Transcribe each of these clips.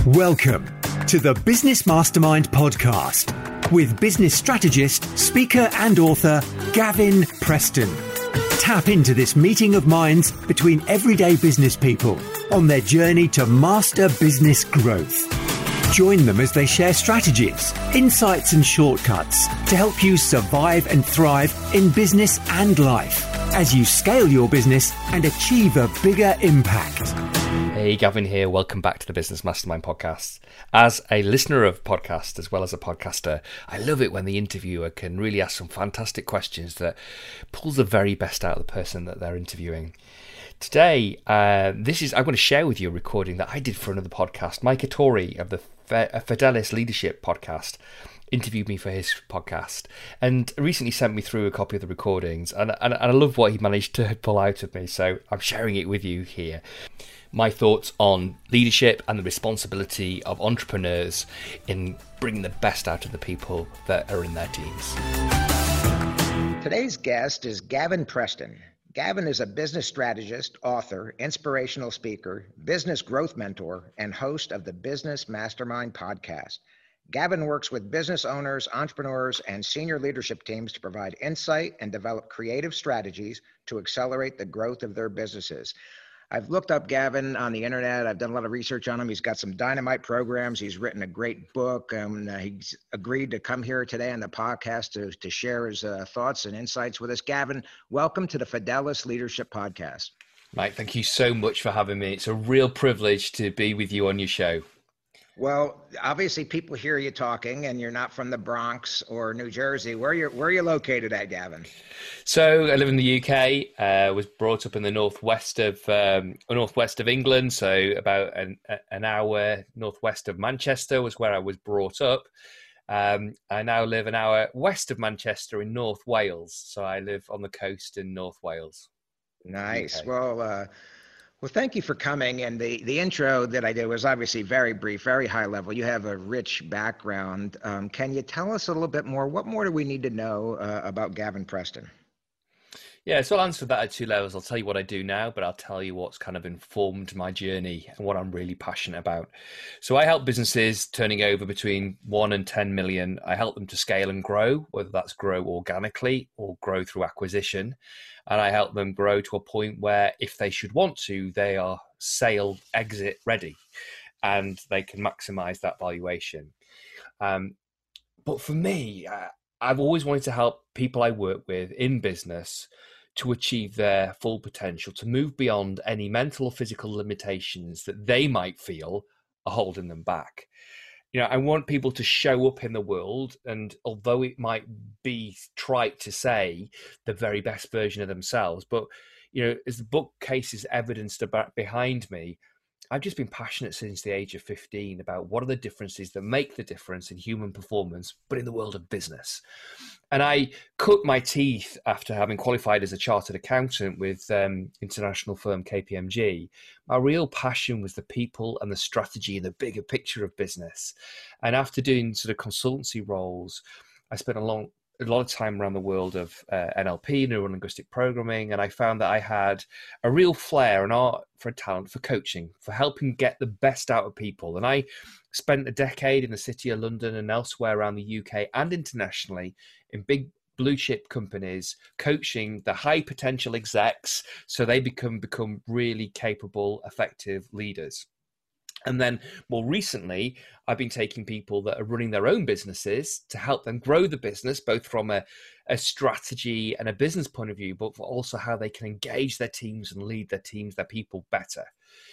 Welcome to the Business Mastermind podcast with business strategist, speaker and author Gavin Preston. Tap into this meeting of minds between everyday business people on their journey to master business growth. Join them as they share strategies, insights and shortcuts to help you survive and thrive in business and life as you scale your business and achieve a bigger impact. Hey, Gavin here. Welcome back to the Business Mastermind podcast. As a listener of podcasts as well as a podcaster, I love it when the interviewer can really ask some fantastic questions that pulls the very best out of the person that they're interviewing. Today, I'm going to share with you a recording that I did for another podcast. Mike Ettore of the Fidelis Leadership podcast interviewed me for his podcast and recently sent me through a copy of the recordings, and I love what he managed to pull out of me, so I'm sharing it with you here. My thoughts on leadership and the responsibility of entrepreneurs in bringing the best out of the people that are in their teams. Today's guest is Gavin Preston. Gavin is a business strategist, author, inspirational speaker, business growth mentor, and host of the Business Mastermind podcast. Gavin works with business owners, entrepreneurs, and senior leadership teams to provide insight and develop creative strategies to accelerate the growth of their businesses. I've looked up Gavin on the internet. I've done a lot of research on him. He's got some dynamite programs. He's written a great book. He's agreed to come here today on the podcast to share his thoughts and insights with us. Gavin, welcome to the Fidelis Leadership Podcast. Mike, thank you so much for having me. It's a real privilege to be with you on your show. Well, obviously people hear you talking and you're not from the Bronx or New Jersey. Where are you located at, Gavin? So I live in the UK, was brought up in the northwest of England. So about an hour northwest of Manchester was where I was brought up. I now live an hour west of Manchester in North Wales. So I live on the coast in North Wales. Nice. Okay. Well, thank you for coming. And the intro that I did was obviously very brief, very high level. You have a rich background. Can you tell us a little bit more? What more do we need to know about Gavin Preston? Yeah, so I'll answer that at two levels. I'll tell you what I do now, but I'll tell you what's kind of informed my journey and what I'm really passionate about. So I help businesses turning over between 1 and 10 million. I help them to scale and grow, whether that's grow organically or grow through acquisition. And I help them grow to a point where if they should want to, they are sale exit ready and they can maximize that valuation. But for me, I've always wanted to help people I work with in business to achieve their full potential, to move beyond any mental or physical limitations that they might feel are holding them back. I want people to show up in the world, and although it might be trite to say the very best version of themselves, but as the bookcase is evidenced about behind me, I've just been passionate since the age of 15 about what are the differences that make the difference in human performance, but in the world of business. And I cut my teeth after having qualified as a chartered accountant with international firm KPMG. My real passion was the people and the strategy and the bigger picture of business. And after doing sort of consultancy roles, I spent a lot of time around the world of NLP, neuro-linguistic programming, and I found that I had a real flair and art for a talent for coaching, for helping get the best out of people. And I spent a decade in the city of London and elsewhere around the UK and internationally in big blue chip companies, coaching the high potential execs so they become really capable, effective leaders. And then more recently, I've been taking people that are running their own businesses to help them grow the business, both from a strategy and a business point of view, but for also how they can engage their teams and lead their teams, their people better.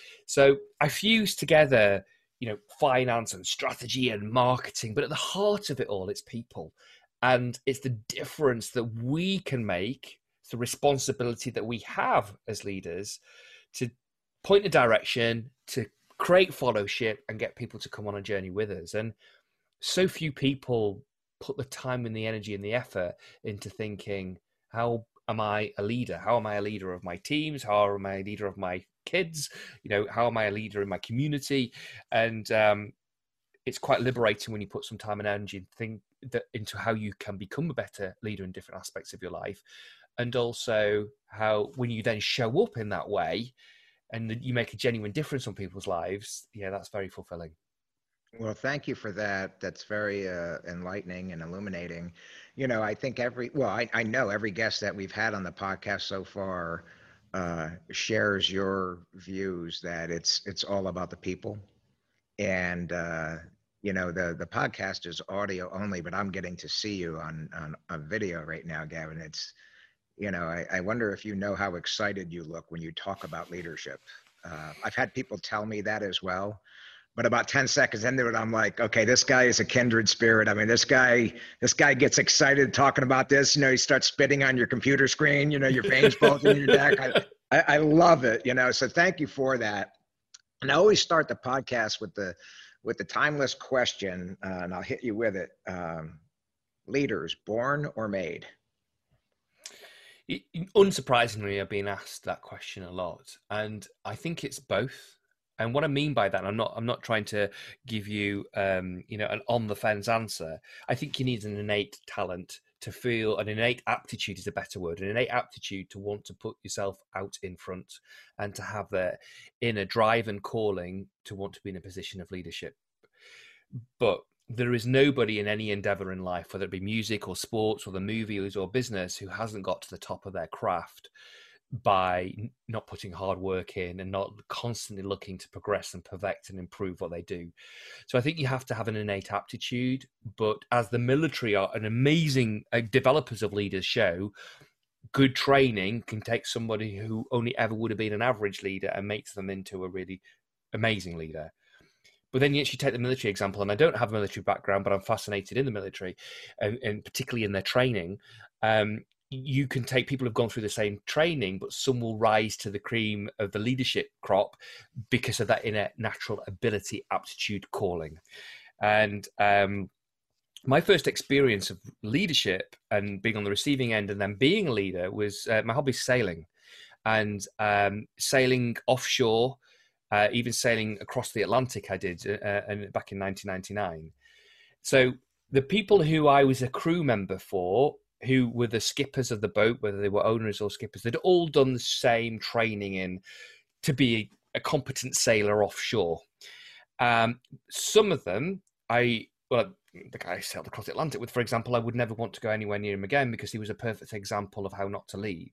So I fuse together, finance and strategy and marketing, but at the heart of it all, it's people. And it's the difference that we can make, it's the responsibility that we have as leaders to point a direction, to create followership and get people to come on a journey with us. And so few people put the time and the energy and the effort into thinking, how am I a leader? How am I a leader of my teams? How am I a leader of my kids? How am I a leader in my community? And it's quite liberating when you put some time and energy into how you can become a better leader in different aspects of your life. And also how when you then show up in that way, and you make a genuine difference on people's lives, that's very fulfilling. Well, thank you for that. That's very enlightening and illuminating. I think I know every guest that we've had on the podcast so far shares your views that it's all about the people. And the podcast is audio only, but I'm getting to see you on a video right now, Gavin. I wonder if you know how excited you look when you talk about leadership. I've had people tell me that as well. But about 10 seconds into it, I'm like, okay, this guy is a kindred spirit. I mean, this guy gets excited talking about this. He starts spitting on your computer screen, your veins bulging in your neck. I love it, so thank you for that. And I always start the podcast with the timeless question, and I'll hit you with it. Leaders, born or made? Unsurprisingly, I've been asked that question a lot, and I think it's both. And what I mean by that, I'm not trying to give you, an on the fence answer. I think you need an innate talent to feel, an innate aptitude is a better word, an innate aptitude to want to put yourself out in front and to have the inner drive and calling to want to be in a position of leadership. But there is nobody in any endeavor in life, whether it be music or sports or the movies or business, who hasn't got to the top of their craft by not putting hard work in and not constantly looking to progress and perfect and improve what they do. So I think you have to have an innate aptitude, but as the military are an amazing developers of leaders show, good training can take somebody who only ever would have been an average leader and makes them into a really amazing leader. But then you actually take the military example, and I don't have a military background, but I'm fascinated in the military, and particularly in their training. You can take people who've gone through the same training, but some will rise to the cream of the leadership crop because of that inner natural ability, aptitude, calling. And my first experience of leadership and being on the receiving end and then being a leader was my hobby is sailing, and sailing offshore, even sailing across the Atlantic I did back in 1999. So the people who I was a crew member for, who were the skippers of the boat, whether they were owners or skippers, they'd all done the same training in to be a competent sailor offshore. Some of them, the guy I sailed across the Atlantic with, for example, I would never want to go anywhere near him again because he was a perfect example of how not to lead.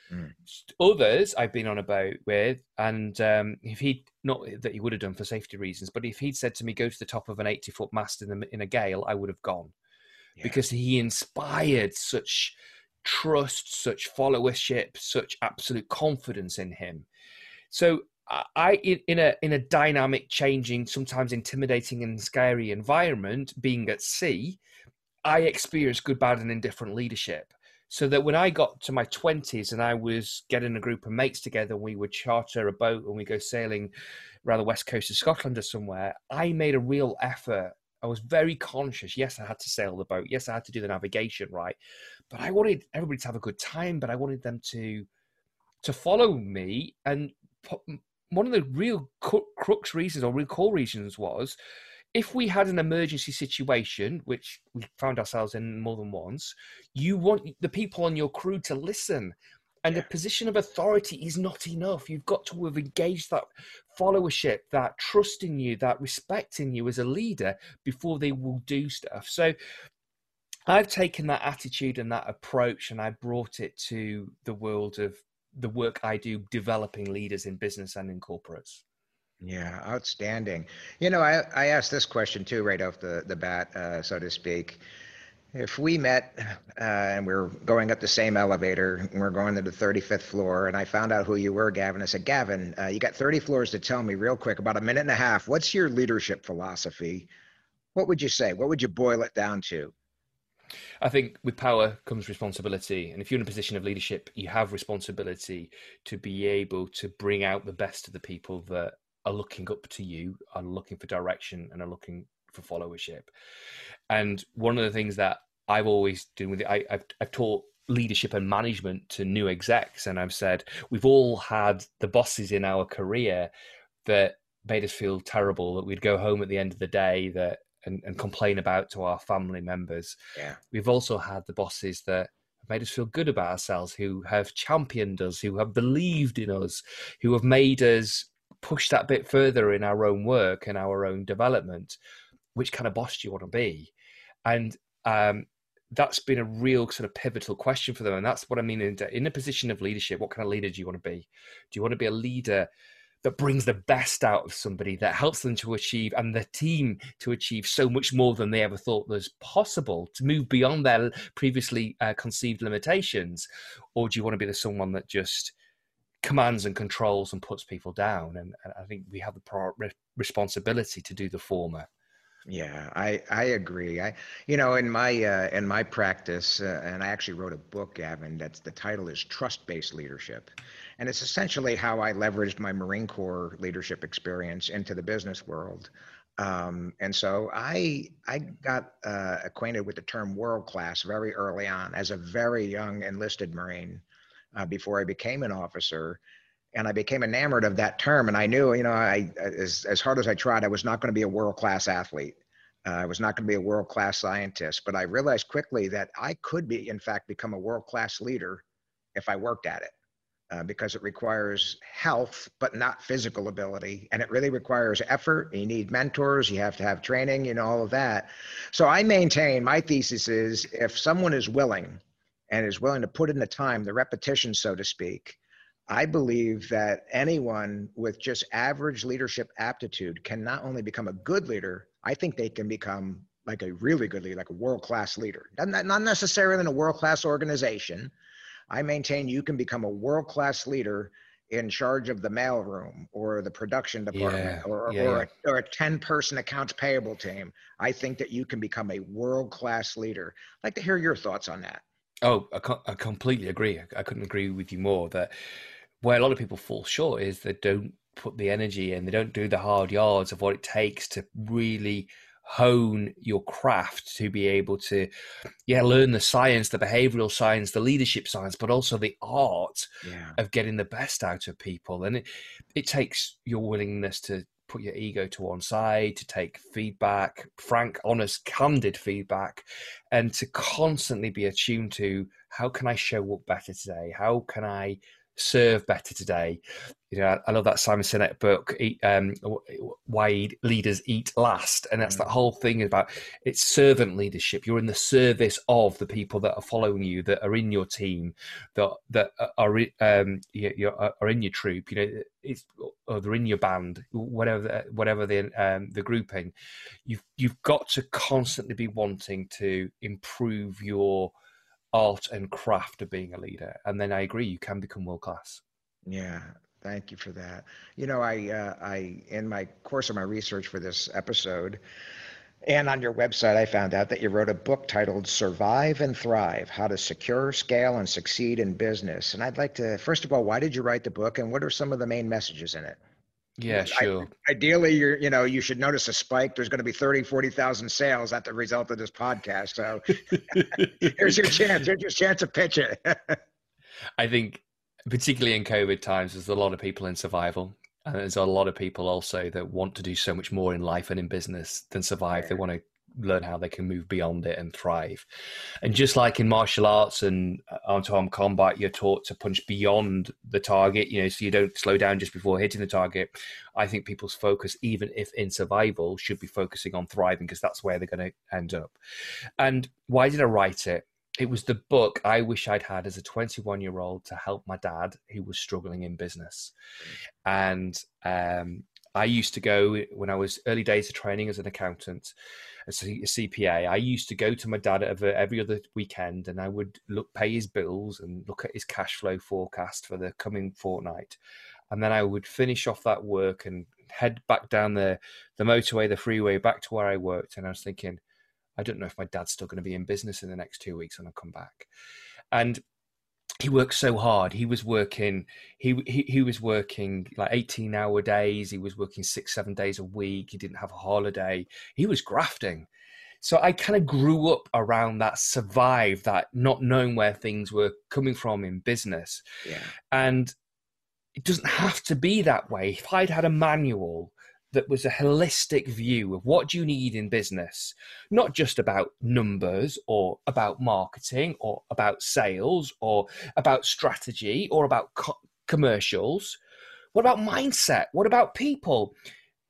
Others I've been on a boat with, and if he, not that he would have done for safety reasons, but if he'd said to me, go to the top of an 80-foot mast in a gale, I would have gone. Yeah. Because he inspired such trust, such followership, such absolute confidence in him. So I in a dynamic, changing, sometimes intimidating and scary environment, being at sea, I experienced good, bad, and indifferent leadership. So that when I got to my 20s and I was getting a group of mates together, we would charter a boat and we go sailing around the west coast of Scotland or somewhere, I made a real effort. I was very conscious. Yes, I had to sail the boat. Yes, I had to do the navigation right. But I wanted everybody to have a good time, but I wanted them to follow me. And one of the real crux reasons or real core reasons was, if we had an emergency situation, which we found ourselves in more than once, you want the people on your crew to listen. And a position of authority is not enough. You've got to have engaged that followership, that trust in you, that respect in you as a leader before they will do stuff. So I've taken that attitude and that approach and I brought it to the world of the work I do developing leaders in business and in corporates. Yeah, outstanding. I asked this question too, right off the bat, so to speak. If we met and we're going up the same elevator, and we're going to the 35th floor, and I found out who you were, Gavin, I said, Gavin, you got 30 floors to tell me real quick, about a minute and a half. What's your leadership philosophy? What would you say? What would you boil it down to? I think with power comes responsibility. And if you're in a position of leadership, you have responsibility to be able to bring out the best of the people that are looking up to you, are looking for direction, and are looking for followership. And one of the things that I've always done with it, I've taught leadership and management to new execs, and I've said we've all had the bosses in our career that made us feel terrible, that we'd go home at the end of the day and complain about to our family members. Yeah. We've also had the bosses that have made us feel good about ourselves, who have championed us, who have believed in us, who have made us push that bit further in our own work and our own development. which kind of boss do you want to be? And that's been a real sort of pivotal question for them. And that's what I mean in a position of leadership. What kind of leader do you want to be? Do you want to be a leader that brings the best out of somebody, that helps them to achieve, and the team to achieve so much more than they ever thought was possible, to move beyond their previously conceived limitations? Or do you want to be someone that just commands and controls and puts people down? And I think we have the responsibility to do the former. Yeah, I agree. In my practice, and I actually wrote a book, Gavin, the title is Trust-Based Leadership. And it's essentially how I leveraged my Marine Corps leadership experience into the business world. And so I got acquainted with the term world class very early on as a very young enlisted Marine, before I became an officer. And I became enamored of that term. And I knew, as hard as I tried, I was not going to be a world-class athlete. I was not going to be a world-class scientist. But I realized quickly that I could in fact, become a world-class leader if I worked at it, because it requires health, but not physical ability. And it really requires effort. You need mentors. You have to have training, all of that. So I maintain, my thesis is, if someone is willing and is willing to put in the time, the repetition, so to speak, I believe that anyone with just average leadership aptitude can not only become a good leader, I think they can become like a really good leader, like a world-class leader. Not necessarily in a world-class organization. I maintain you can become a world-class leader in charge of the mailroom or the production department or a 10-person accounts payable team. I think that you can become a world-class leader. I'd like to hear your thoughts on that. Oh, I completely agree. I couldn't agree with you more. That where a lot of people fall short is they don't put the energy in, they don't do the hard yards of what it takes to really hone your craft, to be able to learn the science, the behavioral science, the leadership science, but also the art of getting the best out of people. And it takes your willingness to put your ego to one side, to take feedback, frank, honest, candid feedback, and to constantly be attuned to, how can I show up better today? How can I serve better today? I love that Simon Sinek book, Why Leaders Eat Last. And that's that whole thing about, it's servant leadership. You're in the service of the people that are following you, that are in your team, that are in your troop, or they're in your band, whatever the grouping. You've got to constantly be wanting to improve your art and craft of being a leader. And then I agree, you can become world class. Yeah. Thank you for that. I in my course of my research for this episode and on your website, I found out that you wrote a book titled Survive and Thrive: How to Secure, Scale, and Succeed in Business. And I'd like to, first of all, why did you write the book, and what are some of the main messages in it? Yeah, sure. Ideally, you should notice a spike. There's going to be 40,000 sales at the result of this podcast. So here's your chance. Here's your chance to pitch it. I think, particularly in COVID times, there's a lot of people in survival. And there's a lot of people also that want to do so much more in life and in business than survive. They want to learn how they can move beyond it and thrive. And just like in martial arts and arm-to-arm combat, you're taught to punch beyond the target, so you don't slow down just before hitting the target. I think people's focus, even if in survival, should be focusing on thriving, because that's where they're going to end up. And why did I write it? It was the book I wish I'd had as a 21-year-old to help my dad, who was struggling in business. And I used to go, when I was early days of training as an accountant, as a CPA, I used to go to my dad every other weekend, and I would pay his bills and look at his cash flow forecast for the coming fortnight. And then I would finish off that work and head back down the motorway, the freeway, back to where I worked. And I was thinking, I don't know if my dad's still going to be in business in the next 2 weeks when I come back. And he worked so hard. He was working, he was working like 18-hour days. He was working 6-7 days a week. He didn't have a holiday. He was grafting. So I kind of grew up around that, survived that, not knowing where things were coming from in business. Yeah. And it doesn't have to be that way. If I'd had a manual that was a holistic view of what do you need in business, not just about numbers or about marketing or about sales or about strategy or about commercials. What about mindset? What about people?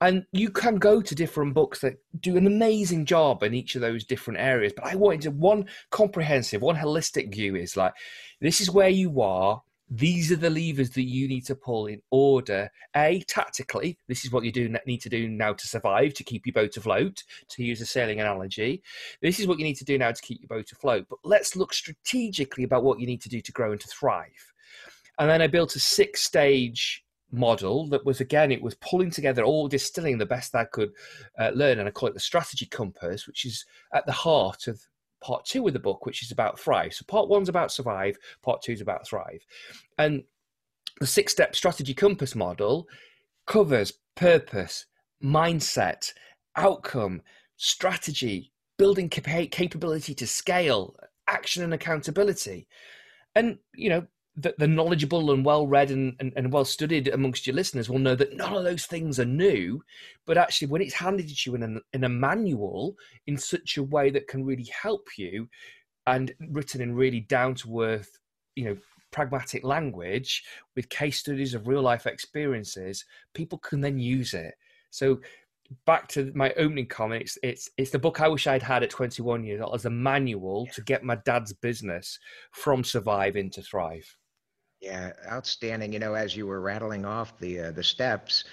And you can go to different books that do an amazing job in each of those different areas. But I wanted one comprehensive, one holistic view is like, this is where you are. These are the levers that you need to pull in order, tactically, this is what you need to do now to survive, to keep your boat afloat, to use a sailing analogy. This is what you need to do now to keep your boat afloat. But let's look strategically about what you need to do to grow and to thrive. And then I built a 6-stage model that was, again, it was pulling together, all distilling the best I could learn. And I call it the strategy compass, which is at the heart of part 2 of the book, which is about thrive. So part 1's about survive, part 2's about thrive. And the 6-step strategy compass model covers purpose, mindset, outcome, strategy, building capability to scale, action and accountability. And, you know, the knowledgeable and well-read and well-studied amongst your listeners will know that none of those things are new, but actually when it's handed to you in a manual in such a way that can really help you and written in really down-to-earth, you know, pragmatic language with case studies of real-life experiences, people can then use it. So back to my opening comments, it's the book I wish I'd had at 21 years old as a manual to get my dad's business from survive into thrive. Yeah, outstanding. You know, as you were rattling off the steps,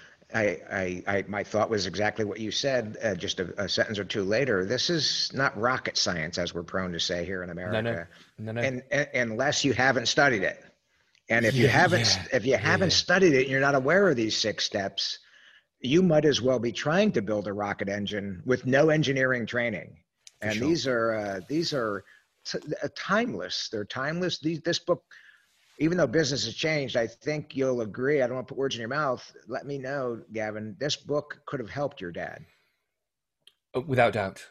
my thought was exactly what you said. Just a sentence or two later, this is not rocket science, as we're prone to say here in America. No. And unless you haven't studied it, and if you haven't studied it, and you're not aware of these 6 steps, you might as well be trying to build a rocket engine with no engineering training. And sure. These are timeless. They're timeless. This book, even though business has changed, I think you'll agree. I don't want to put words in your mouth. Let me know, Gavin, this book could have helped your dad. Without doubt.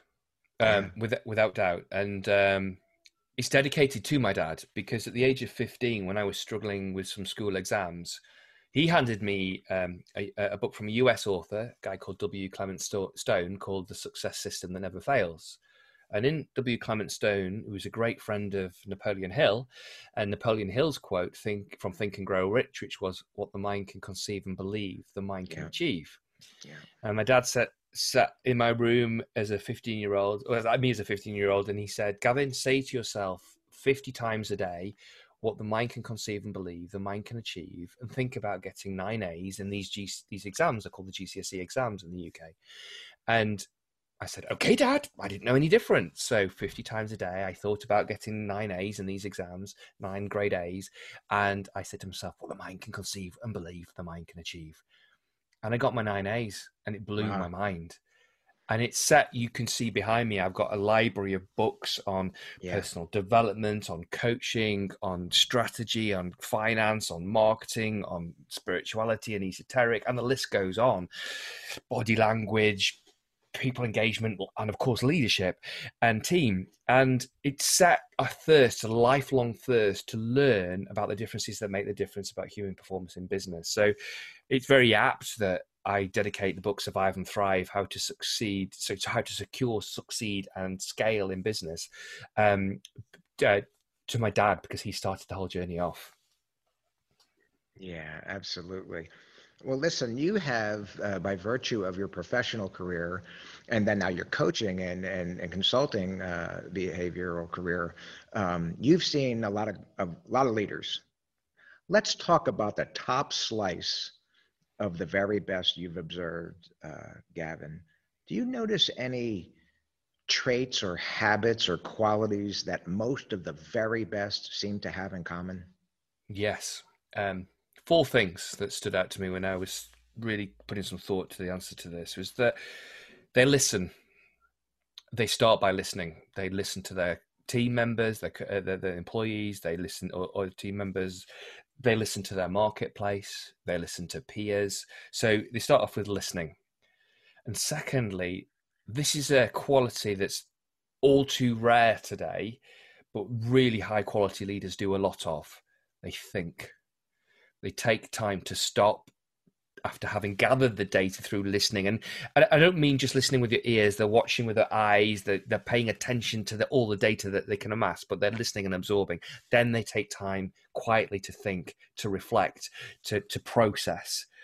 Without doubt. And it's dedicated to my dad, because at the age of 15, when I was struggling with some school exams, he handed me a book from a US author, a guy called W. Clement Stone, called The Success System That Never Fails. And in W. Clement Stone, who was a great friend of Napoleon Hill, and Napoleon Hill's quote from Think and Grow Rich, which was, what the mind can conceive and believe, the mind can achieve. Yeah. And my dad sat in my room as a 15-year-old, or me as a 15-year-old, and he said, Gavin, say to yourself 50 times a day, what the mind can conceive and believe, the mind can achieve, and think about getting 9 A's in these exams. Are called the GCSE exams in the UK. And I said, okay, Dad, I didn't know any different. So 50 times a day, I thought about getting 9 A's in these exams, 9 grade A's. And I said to myself, what the mind can conceive and believe, the mind can achieve. And I got my 9 A's, and it blew my mind. And it's set, you can see behind me, I've got a library of books on personal development, on coaching, on strategy, on finance, on marketing, on spirituality and esoteric, and the list goes on. Body language, people engagement, and of course leadership and team. And it set a lifelong thirst to learn about the differences that make the difference about human performance in business. So it's very apt that I dedicate the book Survive and Thrive, how to succeed, so how to secure, succeed and scale in business, to my dad, because he started the whole journey off. Yeah, absolutely. Well, listen, you have, by virtue of your professional career, and then now your coaching and consulting behavioral career, you've seen a lot of leaders. Let's talk about the top slice of the very best you've observed, Gavin. Do you notice any traits or habits or qualities that most of the very best seem to have in common? Yes. 4 things that stood out to me when I was really putting some thought to the answer to this was that they listen. They start by listening. They listen to their team members, their employees. They listen, or team members. They listen to their marketplace. They listen to peers. So they start off with listening. And secondly, this is a quality that's all too rare today, but really high quality leaders do a lot of. They think. They take time to stop after having gathered the data through listening. And I don't mean just listening with your ears. They're watching with their eyes. They're paying attention to all the data that they can amass, but they're listening and absorbing. Then they take time quietly to think, to reflect, to process.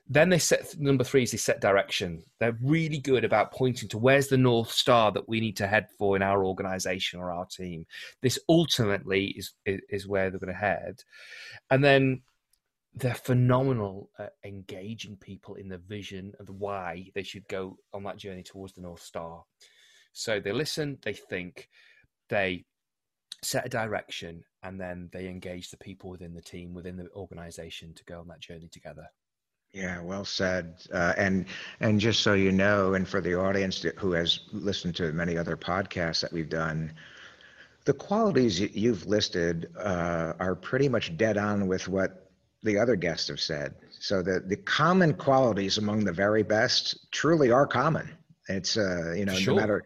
Then they set, number three is they set direction. They're really good about pointing to where's the North Star that we need to head for in our organization or our team. This ultimately is where they're going to head. And then they're phenomenal at engaging people in the vision of why they should go on that journey towards the North Star. So they listen, they think, they set a direction, and then they engage the people within the team, within the organization, to go on that journey together. Yeah, well said. And just so you know, and for the audience who has listened to many other podcasts that we've done, the qualities you've listed are pretty much dead on with what the other guests have said. So the common qualities among the very best truly are common. It's sure. No matter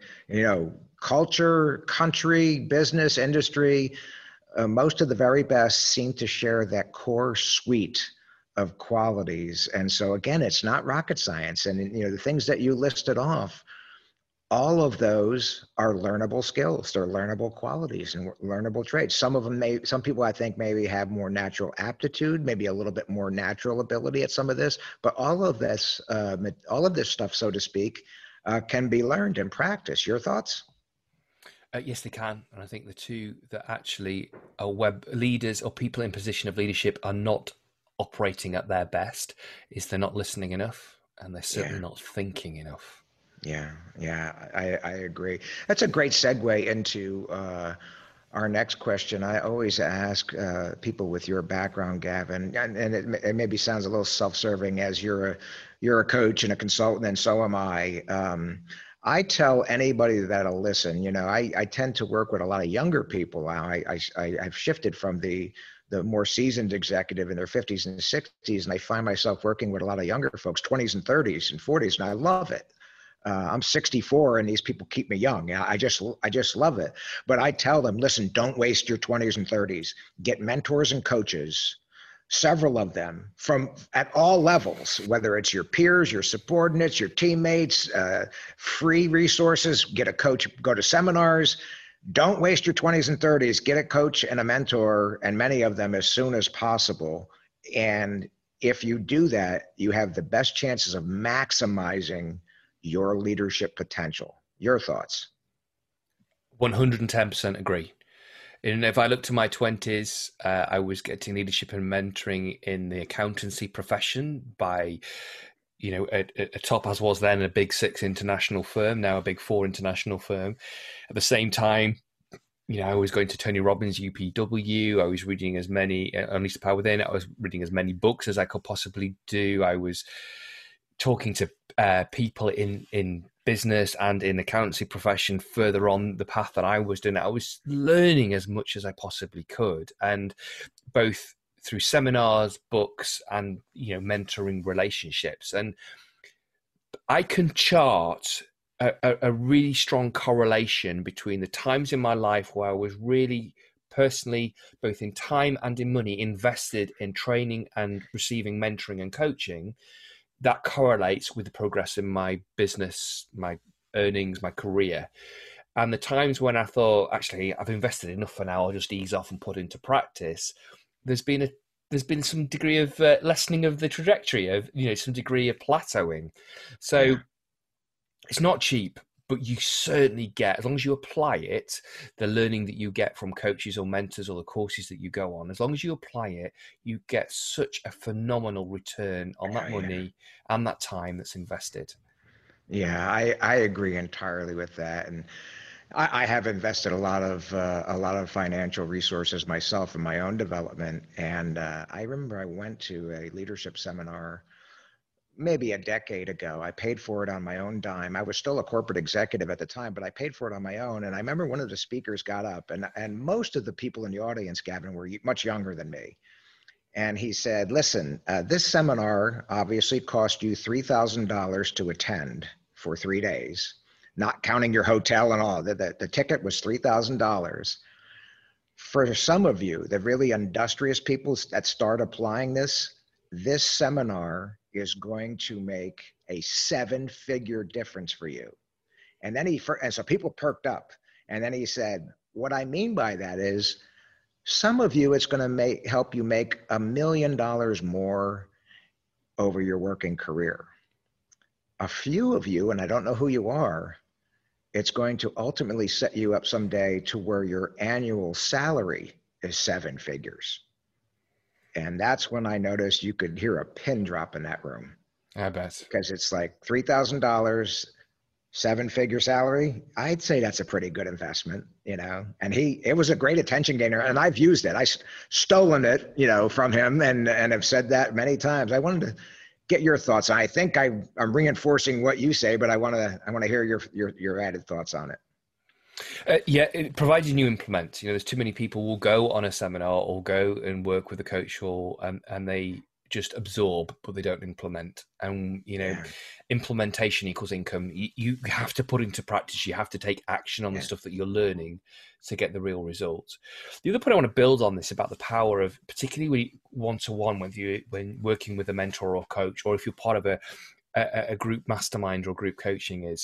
culture, country, business, industry, most of the very best seem to share that core suite of qualities. And so again, it's not rocket science. And the things that you listed off, all of those are learnable skills. They're learnable qualities and learnable traits. Some of them some people I think maybe have more natural aptitude, maybe a little bit more natural ability at some of this, but all of this stuff, so to speak, can be learned and practiced. Your thoughts? Yes, they can. And I think the two that actually are web leaders or people in position of leadership are not operating at their best is they're not listening enough, and they're certainly not thinking enough. Yeah, I agree. That's a great segue into our next question. I always ask people with your background, Gavin, and it maybe sounds a little self-serving as you're a coach and a consultant, and so am I. I tell anybody that'll listen, I tend to work with a lot of younger people now. I've shifted from the more seasoned executive in their 50s and 60s, and I find myself working with a lot of younger folks, 20s and 30s and 40s, and I love it. I'm 64 and these people keep me young. I just love it. But I tell them, listen, don't waste your 20s and 30s. Get mentors and coaches, several of them from at all levels, whether it's your peers, your subordinates, your teammates, free resources, get a coach, go to seminars. Don't waste your 20s and 30s. Get a coach and a mentor, and many of them as soon as possible. And if you do that, you have the best chances of maximizing your leadership potential. Your thoughts? 110% agree. And if I look to my 20s, I was getting leadership and mentoring in the accountancy profession by, a top as was then a big 6 international firm, now a big 4 international firm. At the same time, I was going to Tony Robbins, UPW. I was reading as many, Unleash the Power Within. I was reading as many books as I could possibly do. I was talking to people in business and in the accountancy profession further on the path that I was doing. I was learning as much as I possibly could, and both through seminars, books, and mentoring relationships. And I can chart a really strong correlation between the times in my life where I was really personally, both in time and in money, invested in training and receiving mentoring and coaching. That correlates with the progress in my business, my earnings, my career. And the times when I thought, actually, I've invested enough for now, I'll just ease off and put into practice. There's been some degree of lessening of the trajectory of, some degree of plateauing. So it's not cheap, but you certainly get, as long as you apply it, the learning that you get from coaches or mentors or the courses that you go on, as long as you apply it, you get such a phenomenal return on that money and that time that's invested. Yeah, I agree entirely with that. And I have invested a lot of financial resources myself in my own development. And I remember I went to a leadership seminar maybe a decade ago. I paid for it on my own dime. I was still a corporate executive at the time, but I paid for it on my own. And I remember one of the speakers got up, and most of the people in the audience, Gavin, were much younger than me. And he said, listen, this seminar obviously cost you $3,000 to attend for 3 days, not counting your hotel and all. The ticket was $3,000. For some of you, the really industrious people that start applying this seminar is going to make a 7-figure difference for you. And then and so people perked up. And then he said, what I mean by that is some of you, it's going to help you make $1 million more over your working career. A few of you, and I don't know who you are, it's going to ultimately set you up someday to where your annual salary is 7 figures. And that's when I noticed you could hear a pin drop in that room. I bet. Because it's like $3,000, 7-figure salary. I'd say that's a pretty good investment, you know. And it was a great attention gainer, and I've used it. I stolen it, you know, from him, and have said that many times. I wanted to get your thoughts. I think I'm reinforcing what you say, but I want to hear your added thoughts on it. Yeah, providing you implement. You know, there's too many people will go on a seminar or go and work with a coach, and they just absorb, but they don't implement. And you know, implementation equals income. You have to put into practice. You have to take action on the stuff that you're learning to get the real results. The other point I want to build on this about the power of, particularly one-to-one, when working with a mentor or coach, or if you're part of a group mastermind or group coaching, is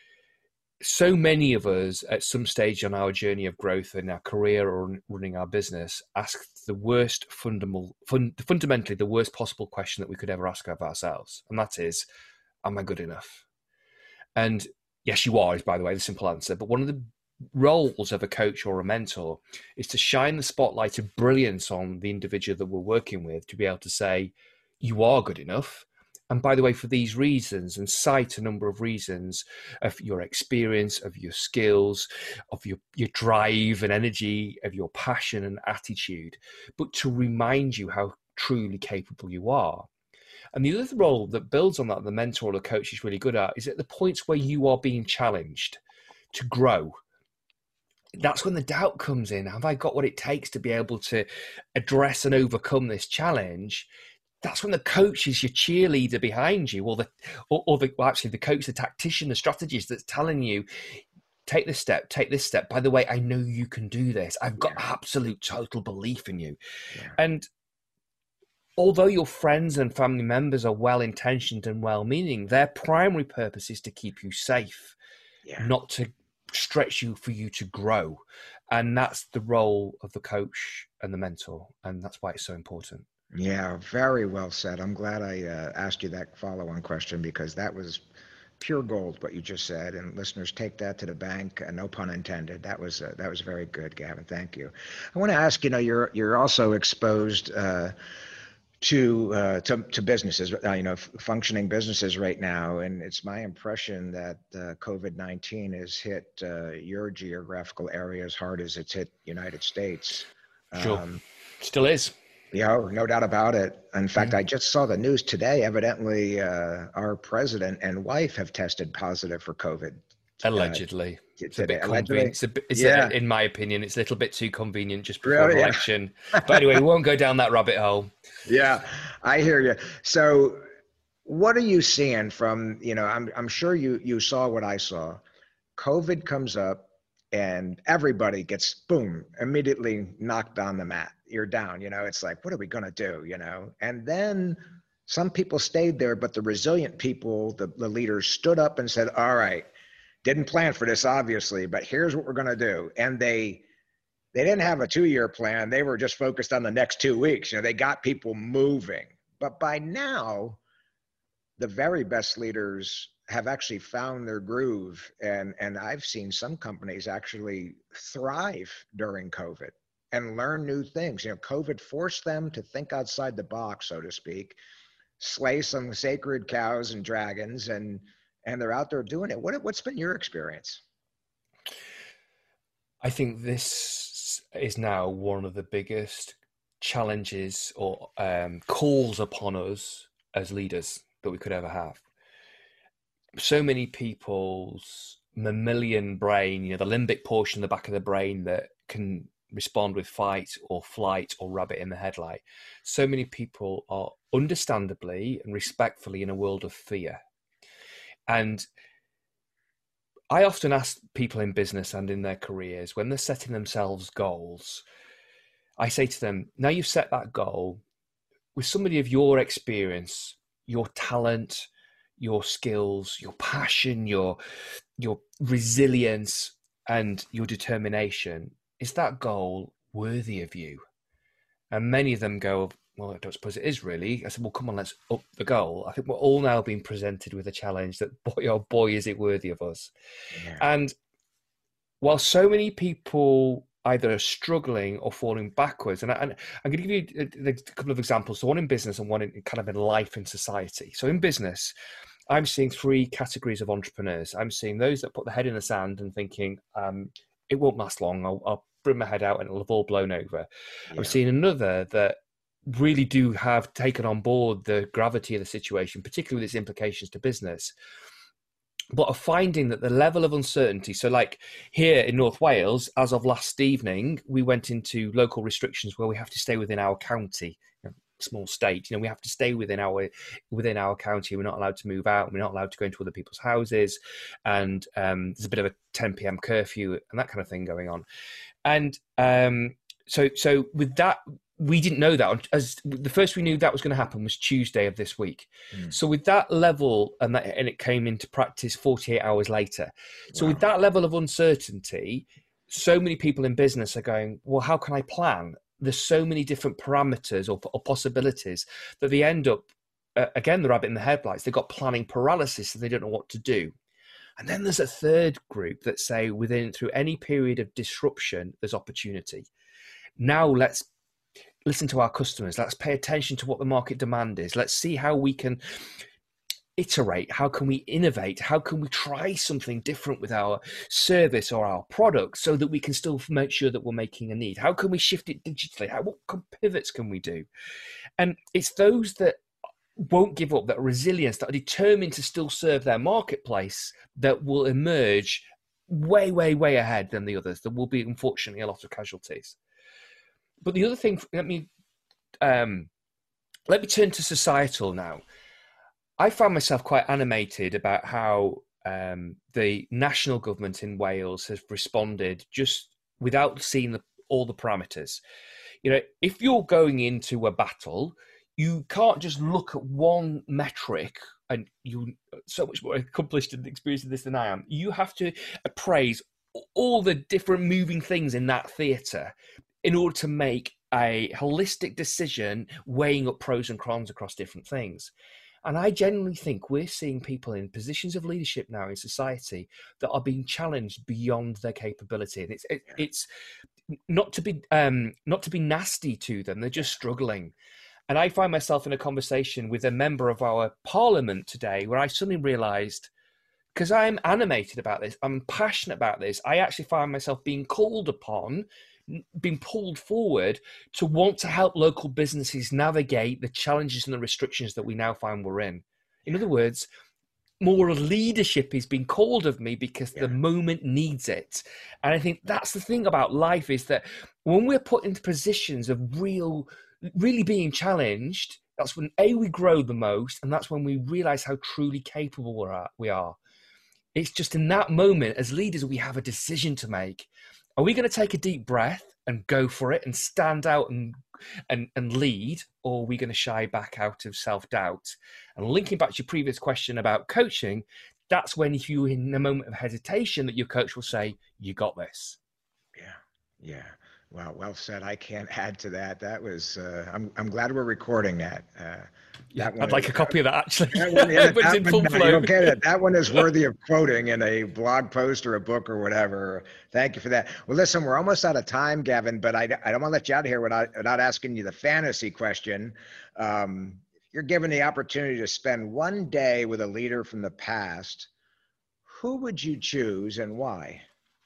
so many of us at some stage on our journey of growth in our career or running our business ask the worst fundamentally the worst possible question that we could ever ask of ourselves. And that is, am I good enough? And yes, you are, is, by the way, the simple answer. But one of the roles of a coach or a mentor is to shine the spotlight of brilliance on the individual that we're working with, to be able to say, you are good enough. And by the way, for these reasons, and cite a number of reasons of your experience, of your skills, of your drive and energy, of your passion and attitude, but to remind you how truly capable you are. And the other role that builds on that, the mentor or the coach is really good at, is at the points where you are being challenged to grow. That's when the doubt comes in. Have I got what it takes to be able to address and overcome this challenge? That's when the coach is your cheerleader behind you, or the coach, the tactician, the strategist that's telling you, take this step. By the way, I know you can do this. I've got absolute total belief in you. Yeah. And although your friends and family members are well-intentioned and well-meaning, their primary purpose is to keep you safe, not to stretch you for you to grow. And that's the role of the coach and the mentor. And that's why it's so important. Yeah, very well said. I'm glad I asked you that follow-on question, because that was pure gold, what you just said. And listeners, take that to the bank. No pun intended. That was very good, Gavin. Thank you. I want to ask, you know, you're also exposed to businesses, you know, functioning businesses right now, and it's my impression that COVID-19 has hit your geographical area as hard as it's hit United States. Sure, still is. Yeah, no doubt about it. In fact, I just saw the news today. Evidently, our president and wife have tested positive for COVID. Allegedly. It's a bit convenient. In my opinion, it's a little bit too convenient just before an election. But anyway, we won't go down that rabbit hole. Yeah, I hear you. So what are you seeing from, you know, I'm sure you saw what I saw. COVID comes up and everybody gets, boom, immediately knocked on the mat. You're down, you know, it's like, what are we going to do, you know? And then some people stayed there, but the resilient people, the leaders stood up and said, all right, didn't plan for this, obviously, but here's what we're going to do. And they didn't have a 2-year plan. They were just focused on the next 2 weeks. You know, they got people moving. But by now, the very best leaders have actually found their groove. And I've seen some companies actually thrive during COVID and learn new things. You know, COVID forced them to think outside the box, so to speak, slay some sacred cows and dragons, and they're out there doing it. What's been your experience? I think this is now one of the biggest challenges or calls upon us as leaders that we could ever have. So many people's mammalian brain, you know, the limbic portion in the back of the brain that can respond with fight or flight or rabbit in the headlight. So many people are understandably and respectfully in a world of fear. And I often ask people in business and in their careers, when they're setting themselves goals, I say to them, now you've set that goal with somebody of your experience, your talent, your skills, your passion, your resilience, and your determination. Is that goal worthy of you? And many of them go, well, I don't suppose it is really. I said, well, come on, let's up the goal. I think we're all now being presented with a challenge that, boy, oh boy, is it worthy of us. Yeah. And while so many people either are struggling or falling backwards, and I'm going to give you a couple of examples. So one in business and one in kind of in life and society. So in business, I'm seeing three categories of entrepreneurs. I'm seeing those that put their head in the sand and thinking, it won't last long. I'll bring my head out and it'll have all blown over. Yeah. I'm seeing another that really do have taken on board the gravity of the situation, particularly with its implications to business, but are finding that the level of uncertainty. So like here in North Wales, as of last evening, we went into local restrictions where we have to stay within our county, small state. We have to stay within our county. We're not allowed to move out. We're not allowed to go into other people's houses. And there's a bit of a 10 p.m. curfew and that kind of thing going on. And so with that, we didn't know that. As the first we knew that was going to happen was Tuesday of this week. So with that level, and it came into practice 48 hours later. So with that level of uncertainty, so many people in business are going, well, how can I plan? There's so many different parameters or possibilities that they end up, again, the rabbit in the headlights. They've got planning paralysis, so they don't know what to do. And then there's a third group that say through any period of disruption, there's opportunity. Now let's listen to our customers. Let's pay attention to what the market demand is. Let's see how we can iterate. How can we innovate? How can we try something different with our service or our product so that we can still make sure that we're making a need? How can we shift it digitally? What pivots can we do? And it's those that won't give up, that are resilient, that are determined to still serve their marketplace, that will emerge way, way, way ahead than the others. There will be, unfortunately, a lot of casualties. But the other thing, let me turn to societal now. I found myself quite animated about how the national government in Wales has responded just without seeing all the parameters. If you're going into a battle, you can't just look at one metric, and you're so much more accomplished and experienced in this than I am. You have to appraise all the different moving things in that theatre in order to make a holistic decision, weighing up pros and cons across different things. And I genuinely think we're seeing people in positions of leadership now in society that are being challenged beyond their capability. And it's not to be nasty to them. They're just struggling. And I find myself in a conversation with a member of our parliament today where I suddenly realized, because I'm animated about this, I'm passionate about this, I actually find myself being called upon, being pulled forward to want to help local businesses navigate the challenges and the restrictions that we now find we're in. In other words, more leadership is being called of me because the moment needs it. And I think that's the thing about life, is that when we're put into positions of really being challenged, that's when we grow the most, and that's when we realize how truly capable we are. It's just in that moment as leaders, we have a decision to make. Are we going to take a deep breath and go for it and stand out and lead, or are we going to shy back out of self-doubt? And linking back to your previous question about coaching, that's when, if you're in a moment of hesitation, that your coach will say, you got this. Yeah. Well said. I can't add to that. That was, I'm glad we're recording that. I'd like a copy of that, actually. It's in full flow. You'll get it. That one is worthy of quoting in a blog post or a book or whatever. Thank you for that. Well, listen, we're almost out of time, Gavin, but I don't want to let you out of here without asking you the fantasy question. You're given the opportunity to spend one day with a leader from the past. Who would you choose and why?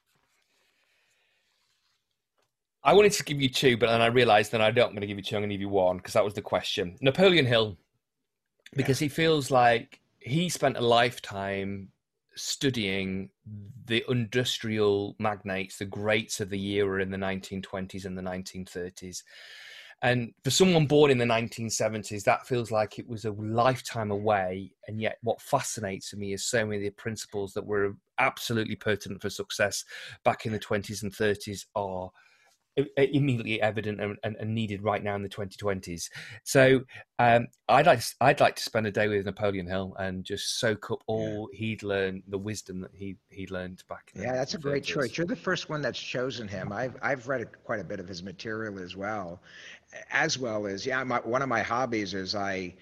I wanted to give you two, but then I realized that I'm not going to give you two. I'm going to give you one, because that was the question. Napoleon Hill, because he feels like he spent a lifetime studying the industrial magnates, the greats of the era in the 1920s and the 1930s. And for someone born in the 1970s, that feels like it was a lifetime away. And yet what fascinates me is so many of the principles that were absolutely pertinent for success back in the 20s and 30s are immediately evident and needed right now in the 2020s. So I'd like to spend a day with Napoleon Hill and just soak up all he'd learned, the wisdom that he learned back in the 1930s. That's a great choice. You're the first one that's chosen him. I've read quite a bit of his material as well as one of my hobbies is I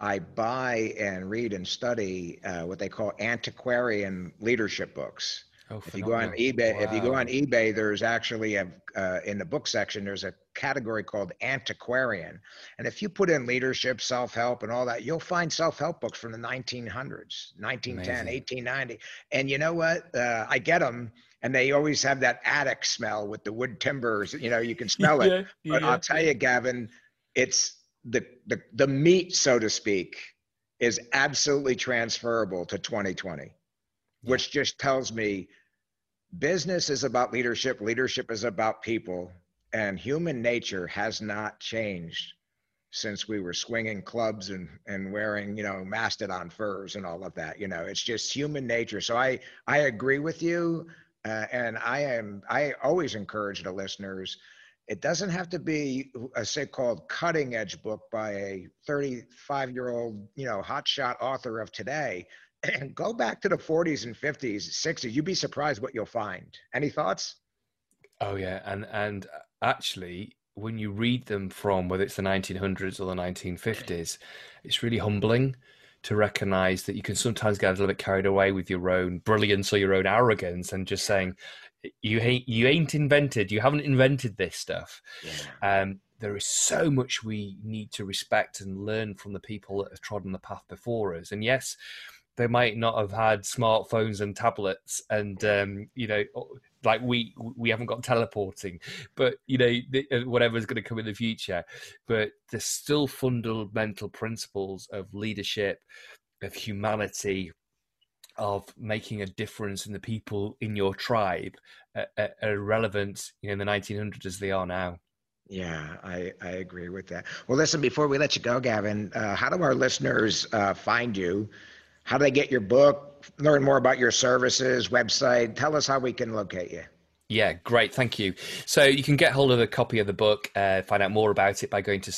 buy and read and study what they call antiquarian leadership books. Oh, if you go on eBay, wow. There's actually in the book section, there's a category called antiquarian. And if you put in leadership, self-help and all that, you'll find self-help books from the 1900s, 1910, Amazing. 1890. And you know what? I get them. And they always have that attic smell with the wood timbers, you can smell it. But I'll tell you, Gavin, it's the meat, so to speak, is absolutely transferable to 2020, which just tells me business is about leadership. Leadership is about people, and human nature has not changed since we were swinging clubs and wearing, mastodon furs and all of that. It's just human nature. So I agree with you. And I always encourage the listeners, it doesn't have to be a so-called cutting edge book by a 35-year-old, hotshot author of today. And go back to the 40s and 50s, 60s. You'd be surprised what you'll find. Any thoughts? Oh yeah. And actually, when you read them from whether it's the 1900s or the 1950s, it's really humbling to recognize that you can sometimes get a little bit carried away with your own brilliance or your own arrogance and just saying, you haven't invented this stuff. Yeah. There is so much we need to respect and learn from the people that have trodden the path before us. And yes, they might not have had smartphones and tablets and, like we haven't got teleporting, but, whatever's going to come in the future. But there's still fundamental principles of leadership, of humanity, of making a difference in the people in your tribe are relevant, in the 1900s as they are now. Yeah, I agree with that. Well, listen, before we let you go, Gavin, how do our listeners find you? How do they get your book, learn more about your services, website? Tell us how we can locate you. Yeah, great. Thank you. So you can get hold of a copy of the book, find out more about it by going to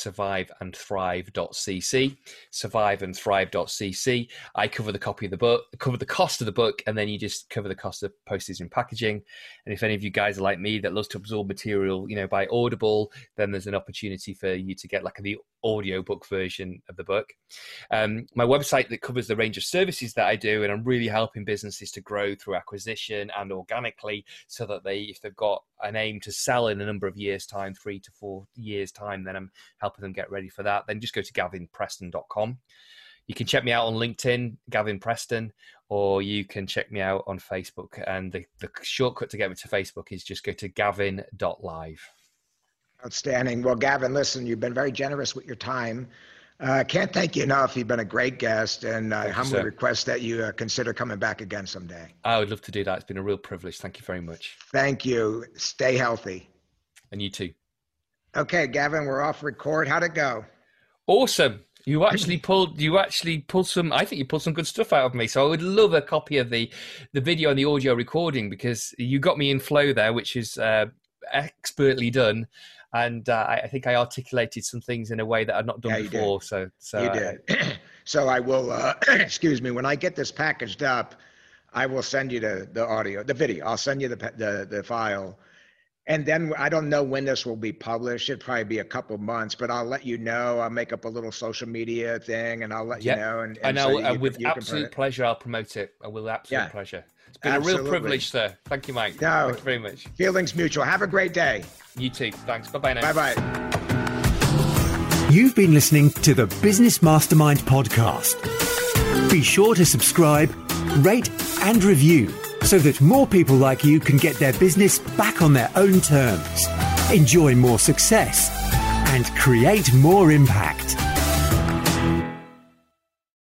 surviveandthrive.cc, surviveandthrive.cc. I cover the copy of the book, cover the cost of the book, and then you just cover the cost of postage and packaging. And if any of you guys are like me that loves to absorb material, by Audible, then there's an opportunity for you to get like the audiobook version of the book. My website that covers the range of services that I do, and I'm really helping businesses to grow through acquisition and organically, so that if they've got an aim to sell in a number of years' time, 3 to 4 years' time, then I'm helping them get ready for that. Then just go to gavinpreston.com. You can check me out on LinkedIn, Gavin Preston, or you can check me out on Facebook. And the shortcut to get me to Facebook is just go to gavin.live. Outstanding. Well, Gavin, listen, you've been very generous with your time. Can't thank you enough. You've been a great guest, and I humbly request that you consider coming back again someday. I would love to do that. It's been a real privilege. Thank you very much. Thank you. Stay healthy. And you too. Okay, Gavin, we're off record. How'd it go? Awesome. You actually pulled some, I think you pulled some good stuff out of me. So I would love a copy of the video and the audio recording, because you got me in flow there, which is expertly done. And I think I articulated some things in a way that I'd not done before. So you did. So I will, excuse me, when I get this packaged up, I will send you the video. I'll send you the file. And then I don't know when this will be published. It'll probably be a couple months, but I'll let you know. I'll make up a little social media thing, and I'll let you know. And with absolute pleasure, I'll promote it. I will, absolute pleasure. It's been a real privilege, sir. Thank you, Mike. No, thank you very much. Feelings mutual. Have a great day. You too. Thanks. Bye-bye now. Bye-bye. You've been listening to the Business Mastermind podcast. Be sure to subscribe, rate, and review so that more people like you can get their business back on their own terms, enjoy more success, and create more impact.